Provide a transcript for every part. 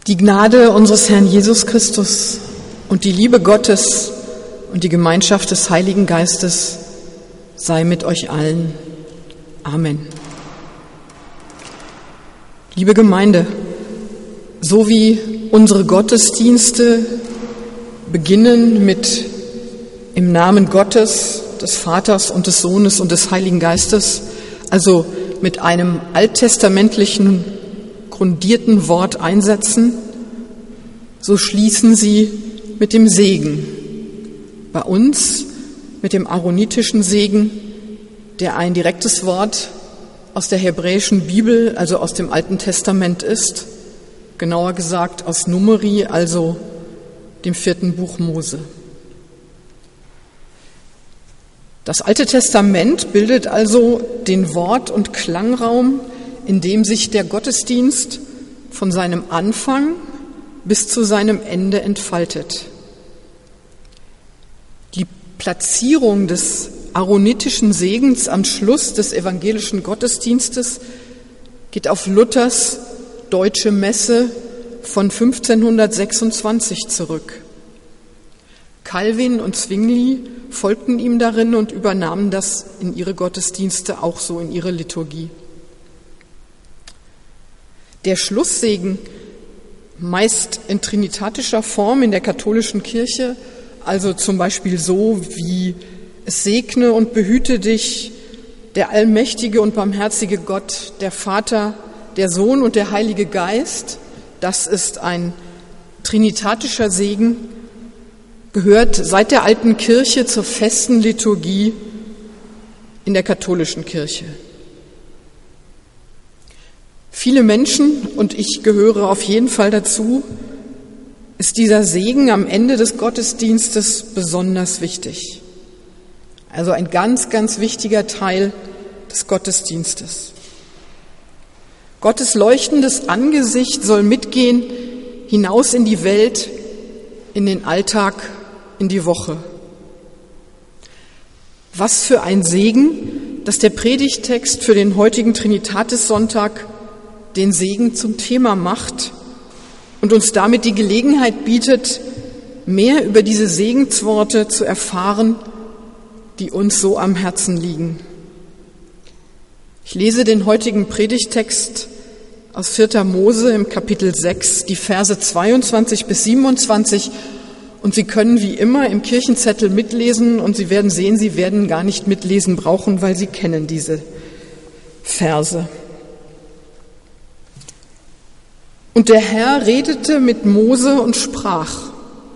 Die Gnade unseres Herrn Jesus Christus und die Liebe Gottes und die Gemeinschaft des Heiligen Geistes sei mit euch allen. Amen. Liebe Gemeinde, so wie unsere Gottesdienste beginnen mit im Namen Gottes, des Vaters und des Sohnes und des Heiligen Geistes, also mit einem alttestamentlichen grundierten Wort einsetzen, so schließen sie mit dem Segen. Bei uns mit dem aaronitischen Segen, der ein direktes Wort aus der hebräischen Bibel, also aus dem Alten Testament ist, genauer gesagt aus Numeri, also dem 4. Buch Mose. Das Alte Testament bildet also den Wort- und Klangraum, in dem sich der Gottesdienst von seinem Anfang bis zu seinem Ende entfaltet. Die Platzierung des aaronitischen Segens am Schluss des evangelischen Gottesdienstes geht auf Luthers Deutsche Messe von 1526 zurück. Calvin und Zwingli folgten ihm darin und übernahmen das in ihre Gottesdienste, auch so in ihre Liturgie. Der Schlusssegen, meist in trinitatischer Form in der katholischen Kirche, also zum Beispiel so wie: Es segne und behüte dich der allmächtige und barmherzige Gott, der Vater, der Sohn und der Heilige Geist. Das ist ein trinitatischer Segen, gehört seit der alten Kirche zur festen Liturgie in der katholischen Kirche. Viele Menschen, und ich gehöre auf jeden Fall dazu, ist dieser Segen am Ende des Gottesdienstes besonders wichtig. Also ein ganz, ganz wichtiger Teil des Gottesdienstes. Gottes leuchtendes Angesicht soll mitgehen hinaus in die Welt, in den Alltag, in die Woche. Was für ein Segen, dass der Predigttext für den heutigen Trinitatis-Sonntag den Segen zum Thema macht und uns damit die Gelegenheit bietet, mehr über diese Segensworte zu erfahren, die uns so am Herzen liegen. Ich lese den heutigen Predigttext aus 4. Mose im Kapitel 6, die Verse 22 bis 27, und Sie können wie immer im Kirchenzettel mitlesen und Sie werden sehen, Sie werden gar nicht mitlesen brauchen, weil Sie kennen diese Verse. Und der Herr redete mit Mose und sprach: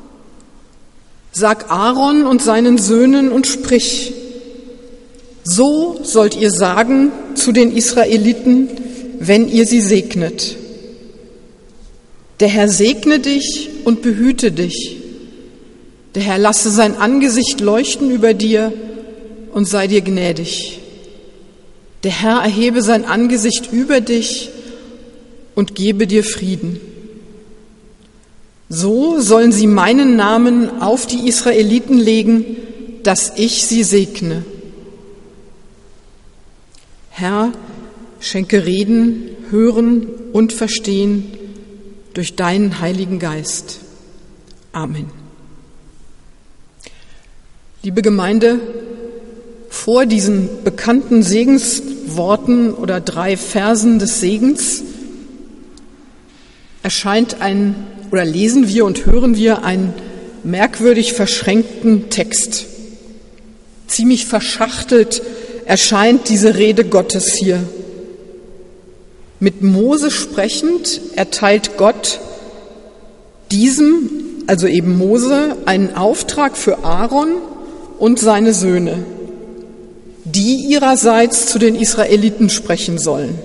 Sag Aaron und seinen Söhnen und sprich: So sollt ihr sagen zu den Israeliten, wenn ihr sie segnet: Der Herr segne dich und behüte dich. Der Herr lasse sein Angesicht leuchten über dir und sei dir gnädig. Der Herr erhebe sein Angesicht über dich und gebe dir Frieden. So sollen sie meinen Namen auf die Israeliten legen, dass ich sie segne. Herr, schenke Reden, Hören und Verstehen durch deinen Heiligen Geist. Amen. Liebe Gemeinde, vor diesen bekannten Segensworten oder 3 Versen des Segens lesen wir und hören wir einen merkwürdig verschränkten Text. Ziemlich verschachtelt erscheint diese Rede Gottes hier. Mit Mose sprechend erteilt Gott diesem, also eben Mose, einen Auftrag für Aaron und seine Söhne, die ihrerseits zu den Israeliten sprechen sollen.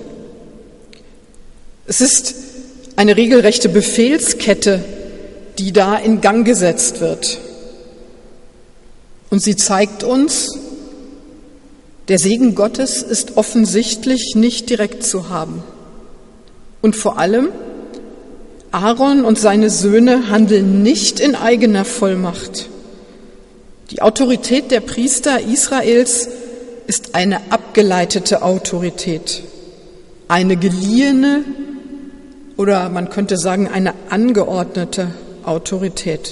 Es ist eine regelrechte Befehlskette, die da in Gang gesetzt wird. Und sie zeigt uns, der Segen Gottes ist offensichtlich nicht direkt zu haben. Und vor allem, Aaron und seine Söhne handeln nicht in eigener Vollmacht. Die Autorität der Priester Israels ist eine abgeleitete Autorität, eine geliehene oder man könnte sagen eine angeordnete Autorität.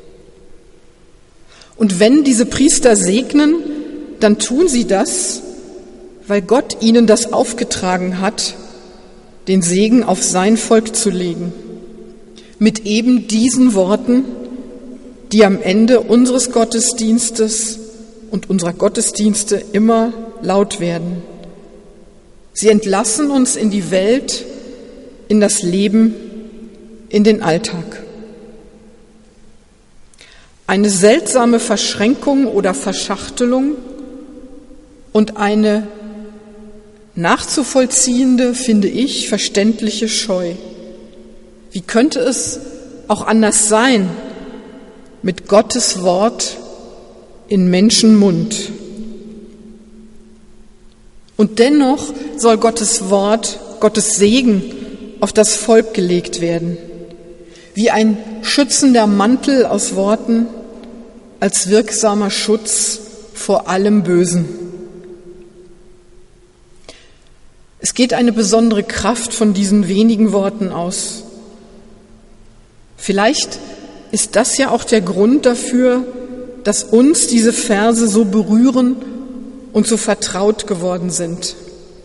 Und wenn diese Priester segnen, dann tun sie das, weil Gott ihnen das aufgetragen hat, den Segen auf sein Volk zu legen. Mit eben diesen Worten, die am Ende unseres Gottesdienstes und unserer Gottesdienste immer laut werden. Sie entlassen uns in die Welt, in das Leben, in den Alltag. Eine seltsame Verschränkung oder Verschachtelung und eine nachzuvollziehende, finde ich, verständliche Scheu. Wie könnte es auch anders sein mit Gottes Wort in Menschenmund? Und dennoch soll Gottes Wort, Gottes Segen auf das Volk gelegt werden, wie ein schützender Mantel aus Worten, als wirksamer Schutz vor allem Bösen. Es geht eine besondere Kraft von diesen wenigen Worten aus. Vielleicht ist das ja auch der Grund dafür, dass uns diese Verse so berühren und so vertraut geworden sind.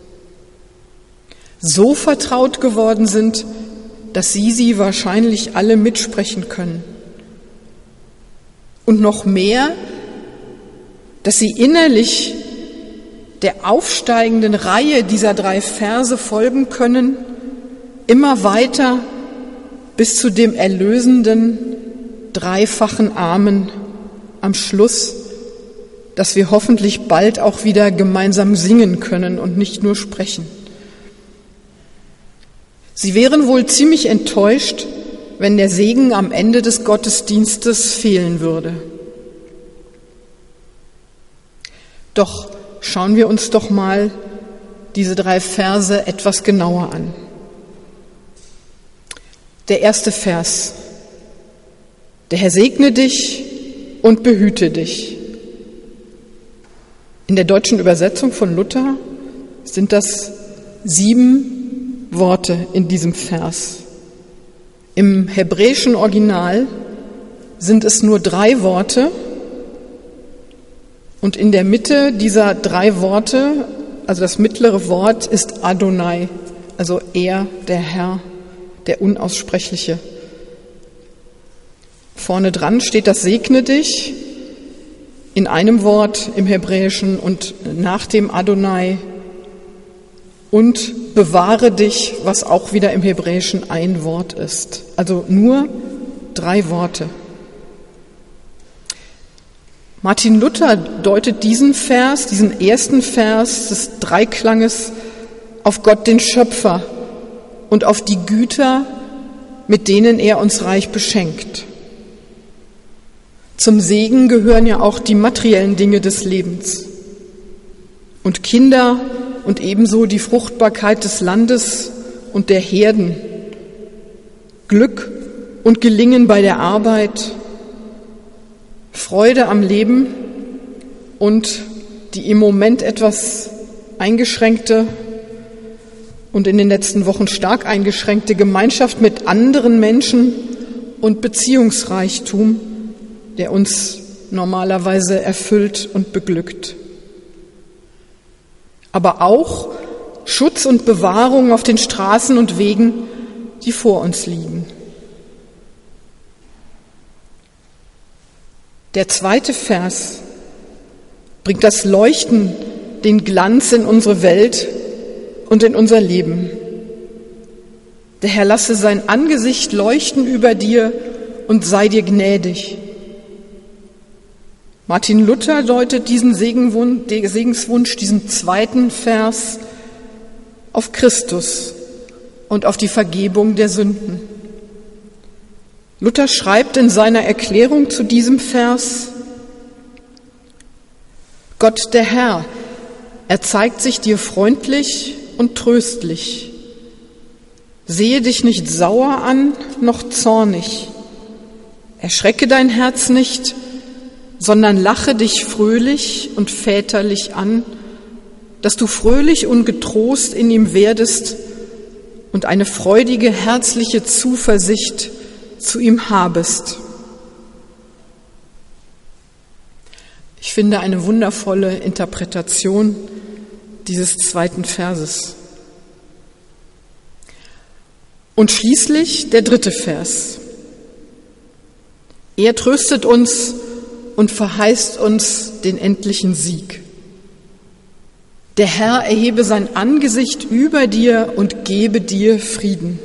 So vertraut geworden sind, dass Sie wahrscheinlich alle mitsprechen können. Und noch mehr, dass Sie innerlich der aufsteigenden Reihe dieser 3 Verse folgen können, immer weiter bis zu dem erlösenden, dreifachen Amen am Schluss, dass wir hoffentlich bald auch wieder gemeinsam singen können und nicht nur sprechen. Sie wären wohl ziemlich enttäuscht, wenn der Segen am Ende des Gottesdienstes fehlen würde. Doch schauen wir uns doch mal diese 3 Verse etwas genauer an. Der erste Vers. Der Herr segne dich und behüte dich. In der deutschen Übersetzung von Luther sind das 7 Worte in diesem Vers. Im hebräischen Original sind es nur 3 Worte und in der Mitte dieser 3 Worte, also das mittlere Wort ist Adonai, also er, der Herr, der Unaussprechliche. Vorne dran steht das Segne dich in einem Wort im Hebräischen und nach dem Adonai und bewahre dich, was auch wieder im Hebräischen ein Wort ist. Also nur 3 Worte. Martin Luther deutet diesen Vers, diesen ersten Vers des Dreiklanges auf Gott, den Schöpfer, und auf die Güter, mit denen er uns reich beschenkt. Zum Segen gehören ja auch die materiellen Dinge des Lebens und Kinder und ebenso die Fruchtbarkeit des Landes und der Herden, Glück und Gelingen bei der Arbeit, Freude am Leben und die im Moment etwas eingeschränkte und in den letzten Wochen stark eingeschränkte Gemeinschaft mit anderen Menschen und Beziehungsreichtum, der uns normalerweise erfüllt und beglückt. Aber auch Schutz und Bewahrung auf den Straßen und Wegen, die vor uns liegen. Der zweite Vers bringt das Leuchten, den Glanz in unsere Welt und in unser Leben. Der Herr lasse sein Angesicht leuchten über dir und sei dir gnädig. Martin Luther deutet diesen Segenswunsch, diesen zweiten Vers, auf Christus und auf die Vergebung der Sünden. Luther schreibt in seiner Erklärung zu diesem Vers: Gott der Herr, er zeigt sich dir freundlich und tröstlich. Sehe dich nicht sauer an, noch zornig. Erschrecke dein Herz nicht, sondern lache dich fröhlich und väterlich an, dass du fröhlich und getrost in ihm werdest und eine freudige, herzliche Zuversicht zu ihm habest. Ich finde eine wundervolle Interpretation dieses 2. Verses. Und schließlich der 3. Vers. Er tröstet uns und verheißt uns den endlichen Sieg. Der Herr erhebe sein Angesicht über dir und gebe dir Frieden.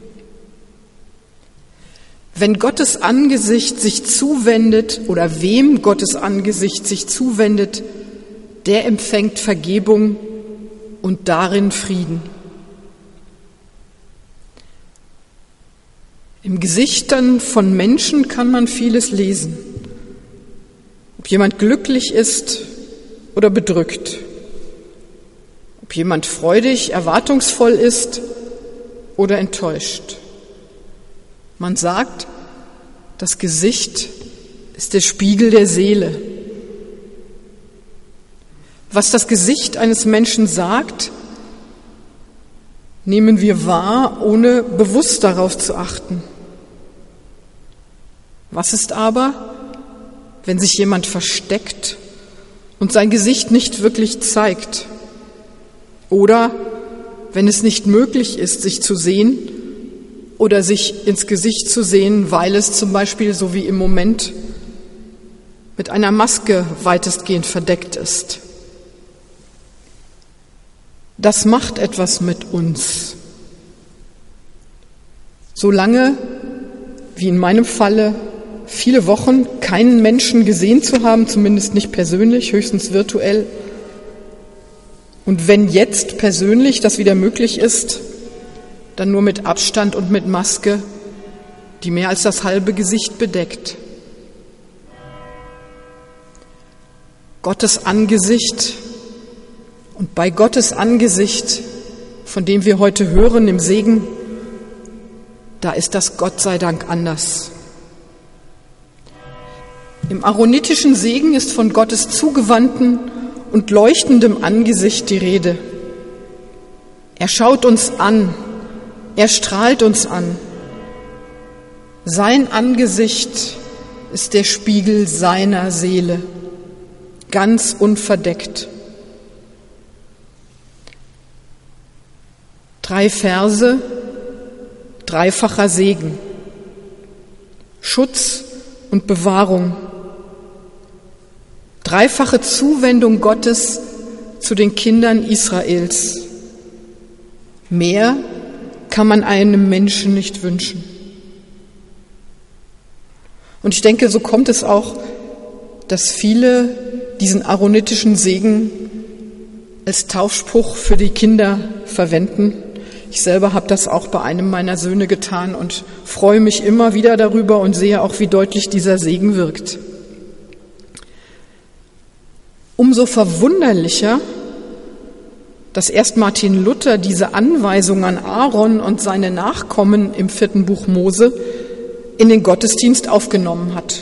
Wenn Gottes Angesicht sich zuwendet oder wem Gottes Angesicht sich zuwendet, der empfängt Vergebung und darin Frieden. Im Gesichtern von Menschen kann man vieles lesen. Ob jemand glücklich ist oder bedrückt. Ob jemand freudig, erwartungsvoll ist oder enttäuscht. Man sagt, das Gesicht ist der Spiegel der Seele. Was das Gesicht eines Menschen sagt, nehmen wir wahr, ohne bewusst darauf zu achten. Was ist aber, wenn sich jemand versteckt und sein Gesicht nicht wirklich zeigt? Oder wenn es nicht möglich ist, sich zu sehen oder sich ins Gesicht zu sehen, weil es zum Beispiel, so wie im Moment, mit einer Maske weitestgehend verdeckt ist? Das macht etwas mit uns. Solange, wie in meinem Falle, viele Wochen keinen Menschen gesehen zu haben, zumindest nicht persönlich, höchstens virtuell. Und wenn jetzt persönlich das wieder möglich ist, dann nur mit Abstand und mit Maske, die mehr als das halbe Gesicht bedeckt. Gottes Angesicht und bei Gottes Angesicht, von dem wir heute hören im Segen, da ist das Gott sei Dank anders. Im aaronitischen Segen ist von Gottes zugewandten und leuchtendem Angesicht die Rede. Er schaut uns an, er strahlt uns an. Sein Angesicht ist der Spiegel seiner Seele, ganz unverdeckt. 3 Verse, dreifacher Segen, Schutz und Bewahrung, dreifache Zuwendung Gottes zu den Kindern Israels. Mehr kann man einem Menschen nicht wünschen. Und ich denke, so kommt es auch, dass viele diesen aaronitischen Segen als Taufspruch für die Kinder verwenden. Ich selber habe das auch bei einem meiner Söhne getan und freue mich immer wieder darüber und sehe auch, wie deutlich dieser Segen wirkt. Umso verwunderlicher, dass erst Martin Luther diese Anweisung an Aaron und seine Nachkommen im 4. Buch Mose in den Gottesdienst aufgenommen hat.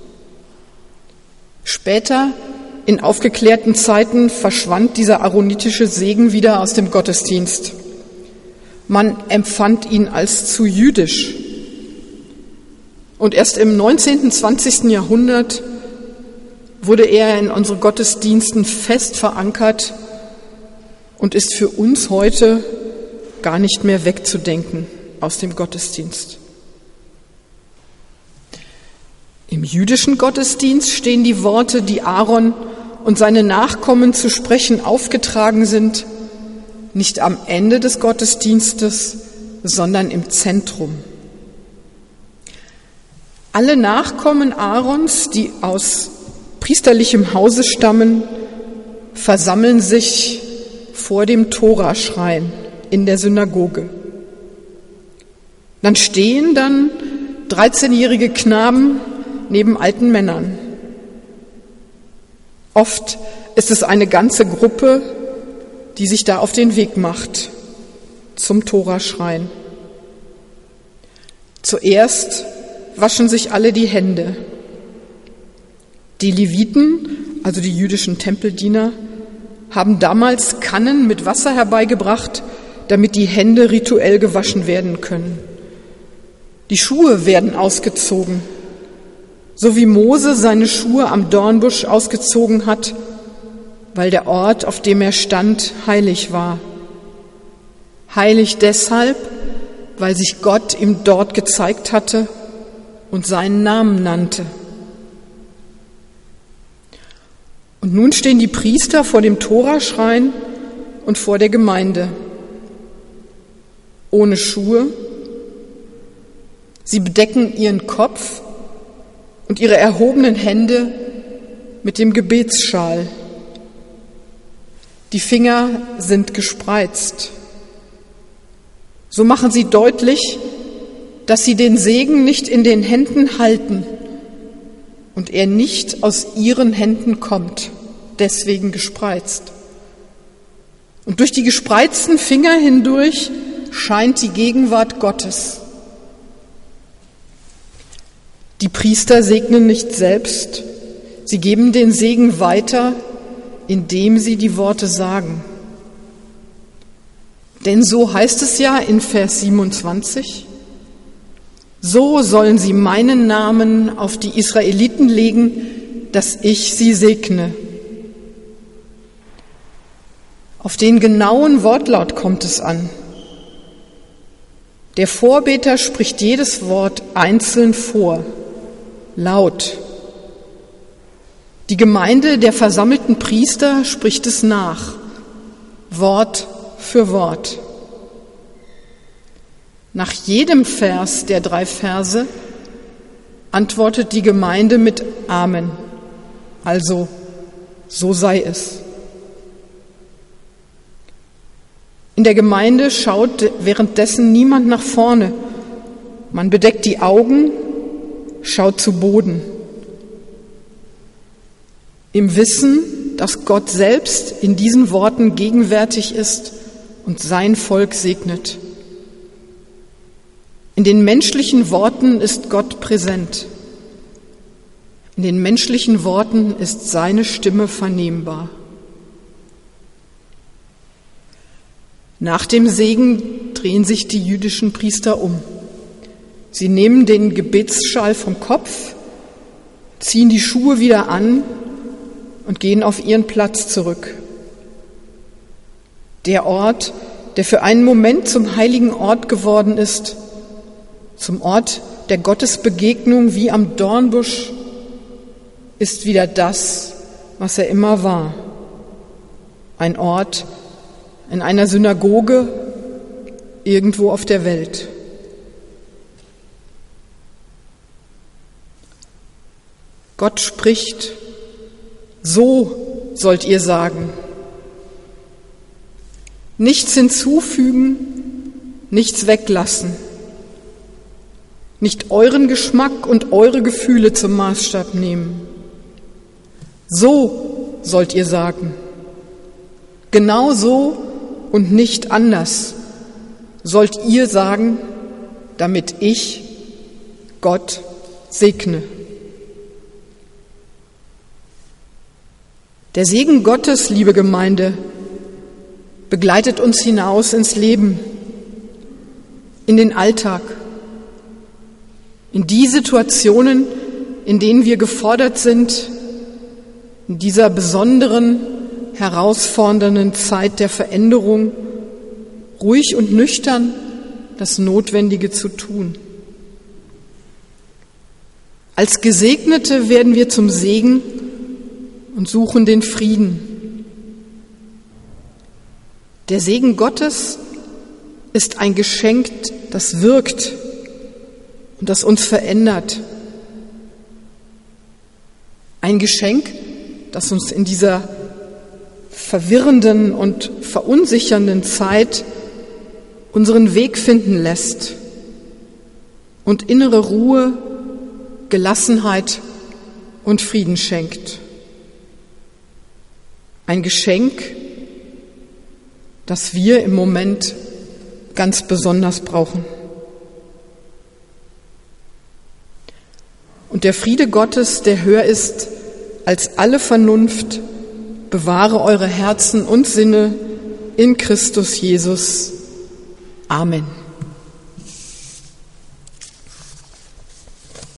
Später, in aufgeklärten Zeiten, verschwand dieser aaronitische Segen wieder aus dem Gottesdienst. Man empfand ihn als zu jüdisch. Und erst im 19., 20. Jahrhundert wurde er in unseren Gottesdiensten fest verankert und ist für uns heute gar nicht mehr wegzudenken aus dem Gottesdienst. Im jüdischen Gottesdienst stehen die Worte, die Aaron und seine Nachkommen zu sprechen aufgetragen sind, nicht am Ende des Gottesdienstes, sondern im Zentrum. Alle Nachkommen Aarons, die aus priesterlichem Hause stammen, versammeln sich vor dem Toraschrein in der Synagoge. Dann stehen 13-jährige Knaben neben alten Männern. Oft ist es eine ganze Gruppe, die sich da auf den Weg macht zum Toraschrein. Zuerst waschen sich alle die Hände. Die Leviten, also die jüdischen Tempeldiener, haben damals Kannen mit Wasser herbeigebracht, damit die Hände rituell gewaschen werden können. Die Schuhe werden ausgezogen, so wie Mose seine Schuhe am Dornbusch ausgezogen hat, weil der Ort, auf dem er stand, heilig war. Heilig deshalb, weil sich Gott ihm dort gezeigt hatte und seinen Namen nannte. Und nun stehen die Priester vor dem Toraschrein und vor der Gemeinde. Ohne Schuhe. Sie bedecken ihren Kopf und ihre erhobenen Hände mit dem Gebetsschal. Die Finger sind gespreizt. So machen sie deutlich, dass sie den Segen nicht in den Händen halten und er nicht aus ihren Händen kommt, deswegen gespreizt. Und durch die gespreizten Finger hindurch scheint die Gegenwart Gottes. Die Priester segnen nicht selbst, sie geben den Segen weiter, indem sie die Worte sagen. Denn so heißt es ja in Vers 27, so sollen sie meinen Namen auf die Israeliten legen, dass ich sie segne. Auf den genauen Wortlaut kommt es an. Der Vorbeter spricht jedes Wort einzeln vor, laut. Die Gemeinde der versammelten Priester spricht es nach, Wort für Wort. Nach jedem Vers der 3 Verse antwortet die Gemeinde mit Amen, also so sei es. In der Gemeinde schaut währenddessen niemand nach vorne. Man bedeckt die Augen, schaut zu Boden. Im Wissen, dass Gott selbst in diesen Worten gegenwärtig ist und sein Volk segnet. In den menschlichen Worten ist Gott präsent. In den menschlichen Worten ist seine Stimme vernehmbar. Nach dem Segen drehen sich die jüdischen Priester um. Sie nehmen den Gebetsschal vom Kopf, ziehen die Schuhe wieder an und gehen auf ihren Platz zurück. Der Ort, der für einen Moment zum heiligen Ort geworden ist, zum Ort der Gottesbegegnung wie am Dornbusch, ist wieder das, was er immer war. Ein Ort in einer Synagoge irgendwo auf der Welt. Gott spricht, so sollt ihr sagen. Nichts hinzufügen, nichts weglassen. Nicht euren Geschmack und eure Gefühle zum Maßstab nehmen. So sollt ihr sagen. Genau so und nicht anders sollt ihr sagen, damit ich Gott segne. Der Segen Gottes, liebe Gemeinde, begleitet uns hinaus ins Leben, in den Alltag, in die Situationen, in denen wir gefordert sind, in dieser besonderen, herausfordernden Zeit der Veränderung, ruhig und nüchtern das Notwendige zu tun. Als Gesegnete werden wir zum Segen und suchen den Frieden. Der Segen Gottes ist ein Geschenk, das wirkt und das uns verändert. Ein Geschenk, das uns in dieser verwirrenden und verunsichernden Zeit unseren Weg finden lässt und innere Ruhe, Gelassenheit und Frieden schenkt. Ein Geschenk, das wir im Moment ganz besonders brauchen. Und der Friede Gottes, der höher ist als alle Vernunft, bewahre eure Herzen und Sinne in Christus Jesus. Amen.